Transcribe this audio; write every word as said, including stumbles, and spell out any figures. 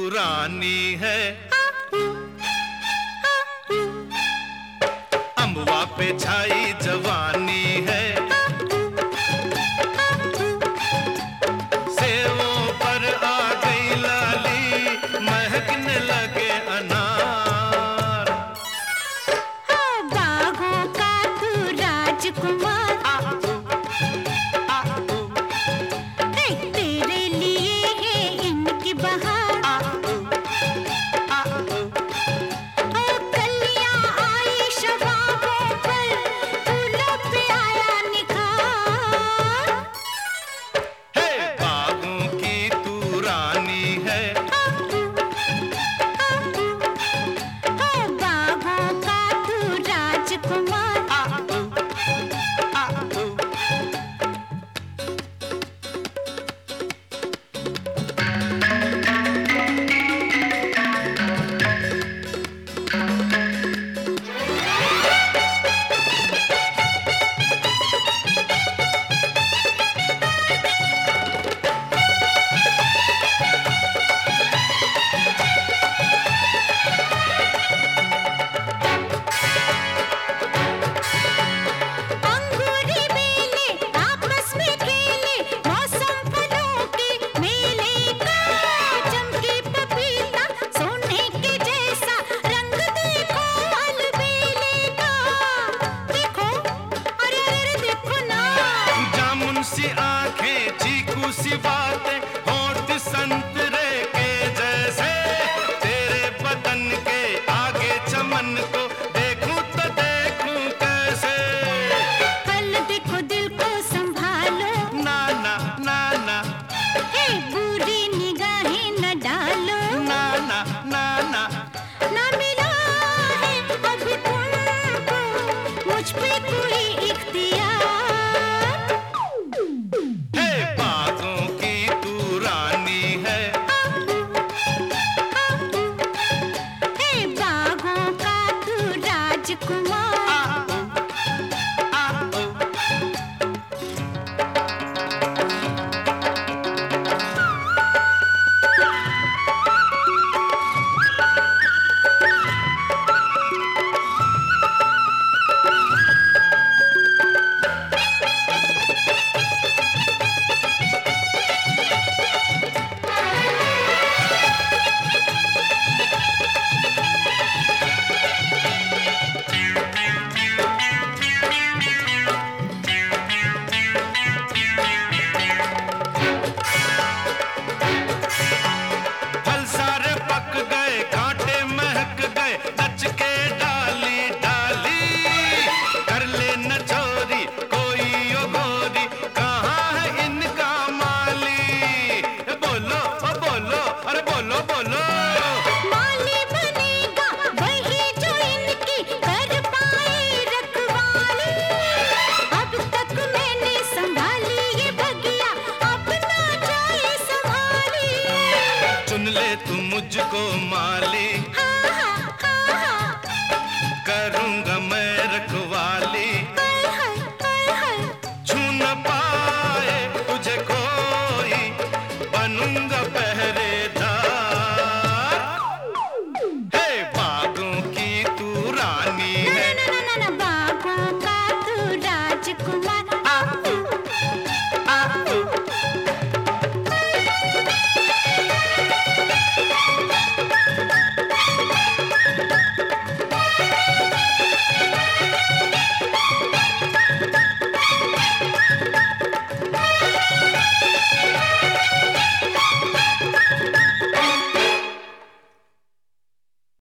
रानी है, अम्बुआ पे छाई जवानी है, सेवों पर आ गई लाली, महकने लगे अनार। बागों का तू राजकुमार, तेरे लिए है इनकी बहार। कलियां आई शबाबों पर, फूलों पे आया निखार। हे बागों की तू रानी है, बागों का तू राजकुमार। सी आंखें चीकू सी बातें, होठ संतरे के जैसे, तेरे बदन के आगे चमन को देखूं तो देखूं कैसे। पल देखो दिल को संभालो, ना ना ना ना, ए बुरी निगाहें न डालो, ना ना ना ना, ना मिला है अभी तुमको मुझ पे कोई इख्तियार। चुन ले तू मुझको माली,